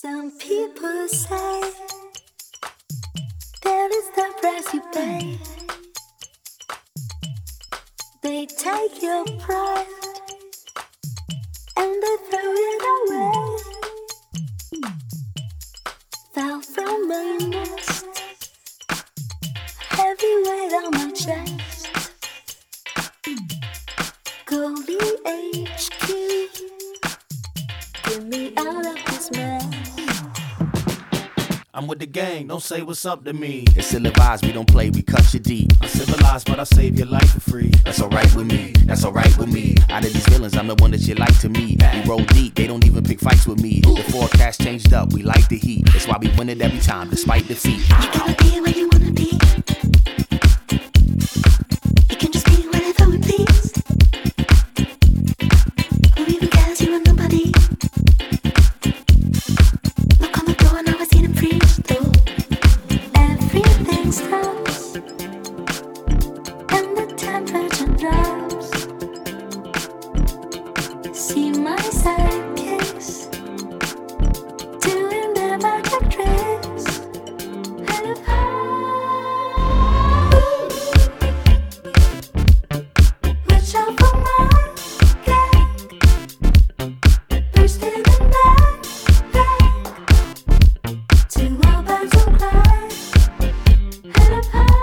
Some people say there is the price you pay. They take your pride and they throw it away. Fell from my nest, heavy weight on my chest. Go VHQ, get me out of this mess. I'm with the gang, don't say what's up to me. It's ill advised, we don't play, we cut you deep. I'm civilized, but I save your life for free. That's alright with me, that's alright with me. Out of these villains, I'm the one that you like to meet. We roll deep, they don't even pick fights with me. The forecast changed up, we like the heat. That's why we win it every time, despite defeat. You gotta be where you wanna be. You can just be wherever we please. Who even cares, you are nobody. Look on the door and now I see them freeze through. Everything stops and the temperature drops. See my sidekicks doing their magic tricks. Watch out for my gang, bursting in that bag. Two more bags of cry and a pie.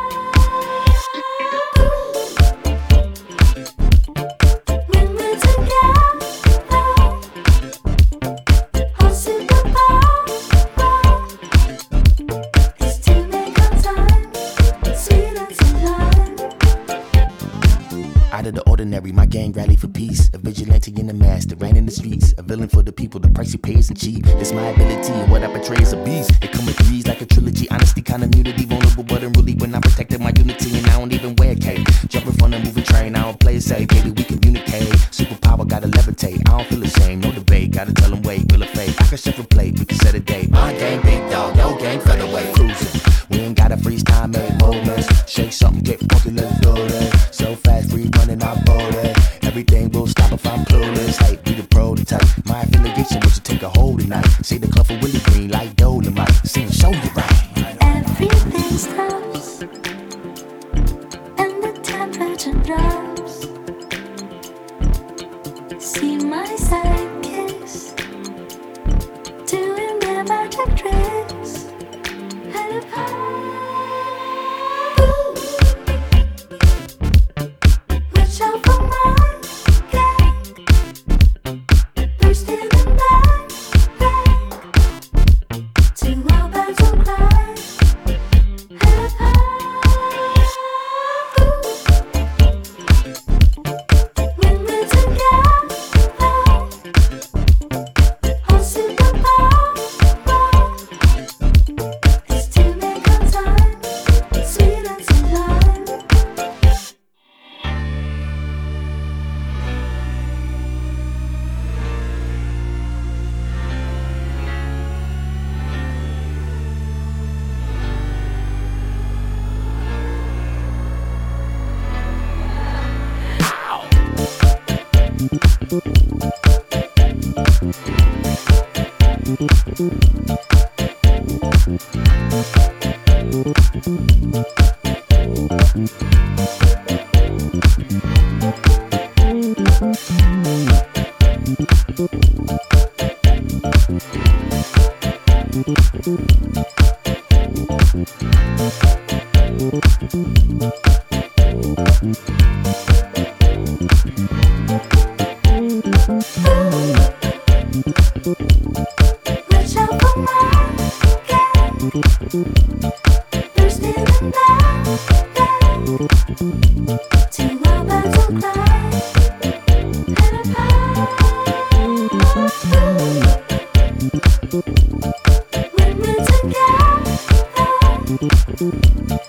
When we're together, I'll sit the bar. It's to make our time sweet and sublime. Out of the ordinary, my gang rally for peace. A vigilante in the mask that ran in the streets. A villain for the people, the price you pay isn't cheap. It's my ability and what I portray is a beast. It come in threes like a trilogy. Honesty, kind of immunity, vulnerable but unruly. When I protected my unity and I don't even wear a cape. Jumping from the moving train, I don't play it safe. Baby, we communicate. Superpower, gotta levitate. I don't feel ashamed, no debate. Gotta tell them wait, real or fake. I can chef a plate, we can set a date. My gang, big dog, your gang, featherweight. Cruising, we ain't gotta freeze time, make moments. Shake something, get funky, let's do it. So fast, free running our border. Everything will stop if I'm clueless. Hey, be the prototype. My affiliation was to take a hold tonight. Say the club for Willie Green like Dolomite. Sing, show you right. Everything stops and the temperature drops. See my sidekicks doing their magic tricks. And a watch out for my gang, bursting in that bag. Two more bags of cry and a pie. When we're together, I'll sit the bar. It's to make our time sweet and sublime. Watch out for my gang, bursting in that bag. Two more bags of cry and a pie. When we're together,